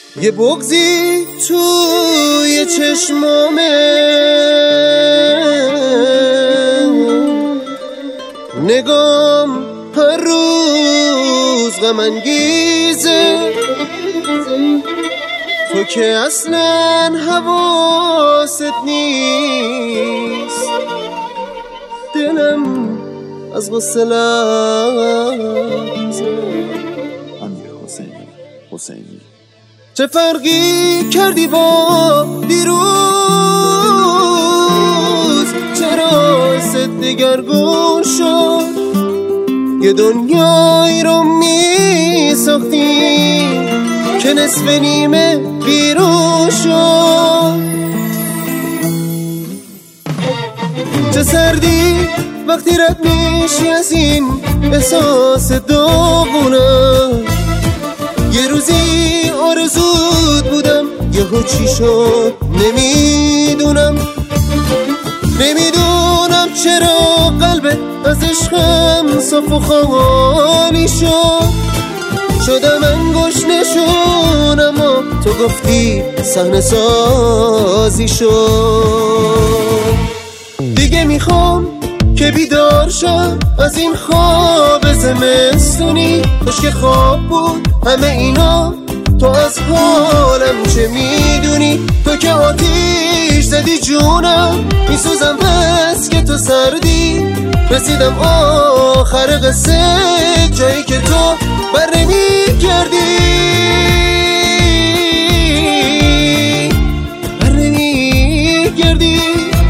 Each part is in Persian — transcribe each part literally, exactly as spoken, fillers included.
یه بغضی توی چشمامه، نگام هر روز غم انگیزه، تو که اصلا حواست نیست، دلم از غصه لرزه. امیر حسینی حسینی چه فرقی کردی با دیروز؟ چرا ست دگرگون شد؟ یه دنیایی رو می ساختی که نصف نیمه بیرون شد. چه سردی وقتی رد میشی از این احساس داغونم. یه روزی آرزوت بودم، یهو چی شد نمیدونم. نمیدونم چرا قلبت از عشقم صاف و خالی شد. شدم انگشت نشون اما تو گفتی صحنه سازی شد. دیگه میخوام که بیدار شم از این خواب زمستونی. کاش که خواب بود همه اینا، تو از حالم چه میدونی؟ تو که آتیش زدی جونم، میسوزم بس که تو سردی. رسیدم آخر قصه، جایی که تو بر نمیگردی، بر نمیگردی.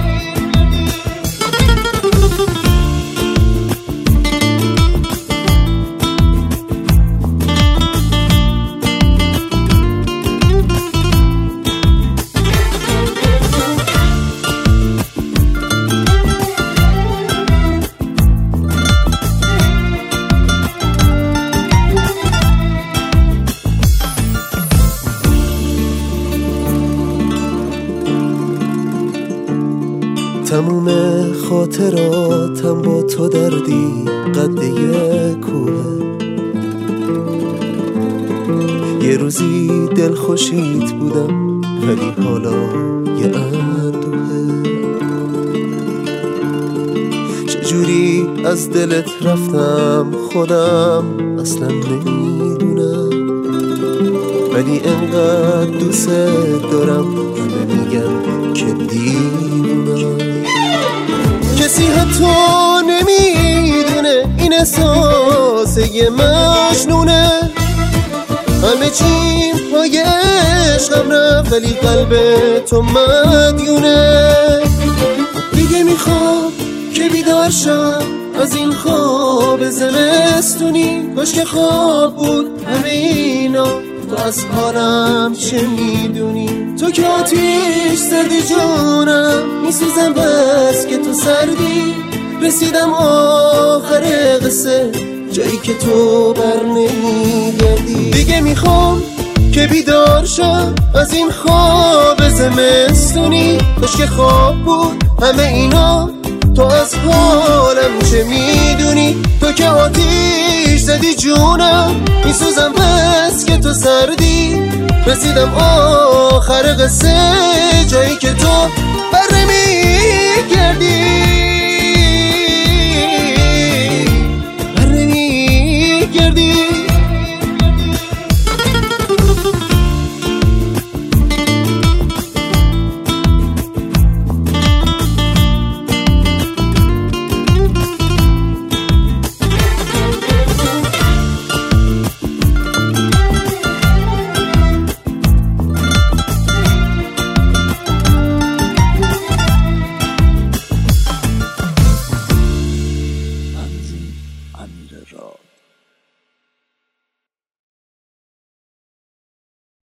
تموم خاطراتم با تو دردی قد یه کوه. یه روزی دل خوشیت بودم ولی حالا یه اندوهه. چجوری از دلت رفتم خودم اصلا نمیدونم، ولی انقدر دوست دارم همه میگن که دیوونم. کسی حتی نمیدونه این احساس یه مجنونه. همه چیم پای عشقم رفت ولی قلب تو مدیونه. دیگه میخوام که بیدار شم از این خواب زمستونی. کاش که خواب بود همه اینا، تو از حالم چه میدونی؟ تو که آتیش زدی جونم، میسوزم بس که تو سردی. رسیدم آخر قصه، جایی که تو بر نمیگردی. دیگه میخوام که بیدار شم از این خواب زمستونی. کاش که خواب بود همه اینا، تو از حالم چه میدونی؟ تو که آتیش زدی جونم، میسوزم بس که تو سردی. رسیدم آخر قصه، جایی که تو بر نمیگردی.